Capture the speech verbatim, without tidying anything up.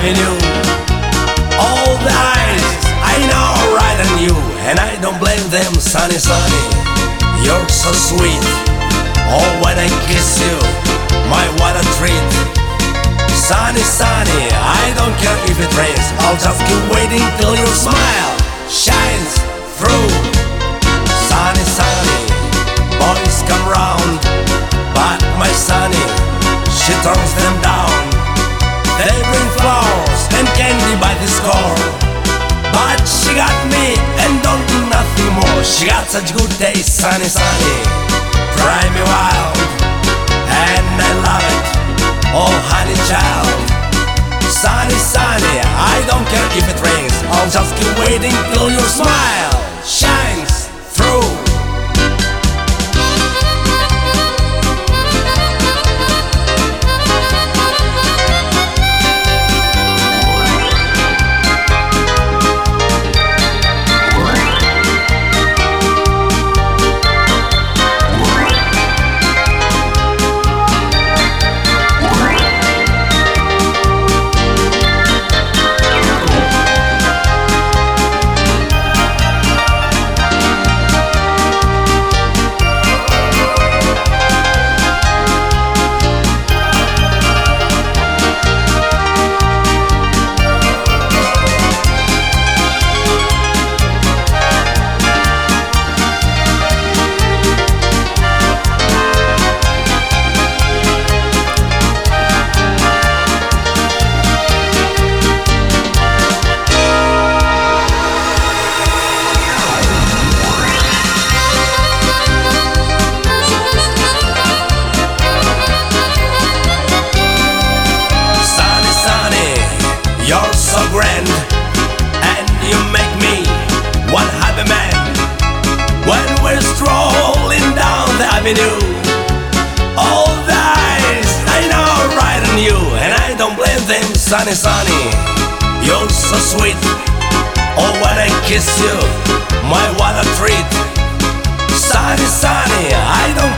avenue. All the eyes I know right on you, and I don't blame them, sunny, sunny. You're so sweet. Oh, when I kiss you, my what a treat. Sunny, sunny, I don't care if it rains, I'll just keep waiting till your smile shines through. Sunny, sunny, boys come round, but my sunny, she turns them down. They bring flowers and candy by the score, but she got me and don't do nothing more. She got such good taste, sunny, sunny, drive me wild, and I love it, oh honey child. Sunny, sunny, I don't care if it rains, I'll just keep waiting till your smile shines through. You're so grand, and you make me one happy man. When we're strolling down the avenue, all the eyes I know right on you, and I don't blame them, sunny, sunny. You're so sweet. Oh, when I kiss you, my what a treat. Sunny, sunny, I don't